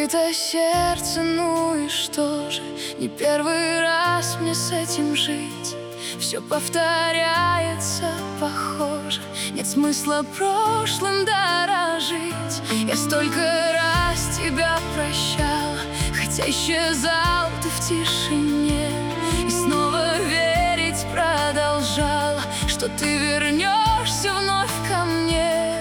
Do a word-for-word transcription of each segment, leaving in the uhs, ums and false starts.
разбито сердце, ну и что же? Не первый раз мне с этим жить. Все повторяется, похоже. Нет смысла прошлым дорожить. Я столько раз тебя прощала, хотя исчезал ты в тишине. И снова верить продолжала, что ты вернешься вновь ко мне.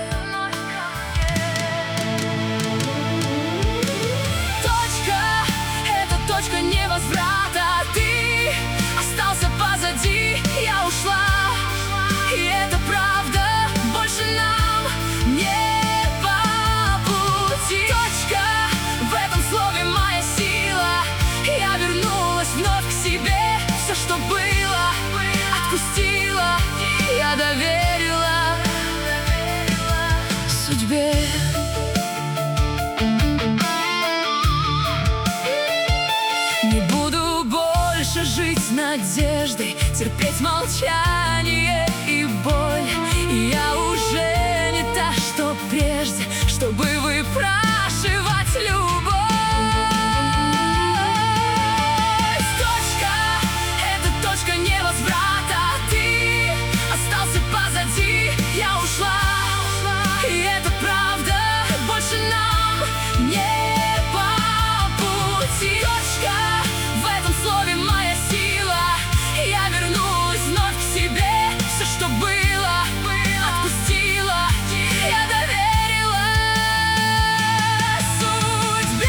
Точка, это точка невозврата. Ты остался позади, я ушла. И это правда, больше нам не по пути. Точка, в этом слове моя сила. Я вернулась вновь к себе. Все, что было, отпустила. Я доверила судьбе. Не буду больше жить с надеждой, терпеть молчание и боль. И я уже не та, что прежде, чтобы выпрашивать любовь. Точка, это точка невозврата. Ты остался позади, я ушла. И это правда, больше нам не по пути. Точка, в этом слове моя сила. Я вернулась вновь к себе. Все, что было, отпустила. Я доверила судьбе.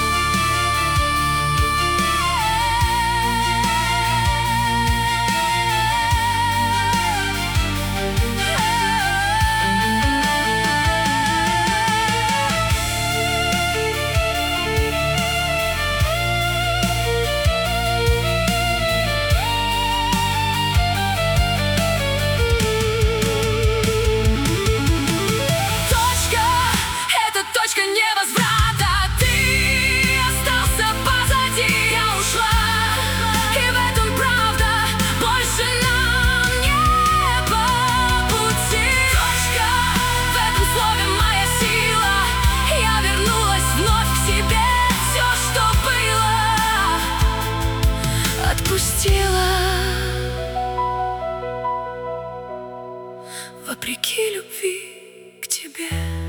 Точка невозврата. Ты остался позади, я ушла. И в этом правда, больше нам не по пути. Точка, в этом слове моя сила. Я вернулась вновь к себе. Все, что было, отпустила. Вопреки любви к тебе.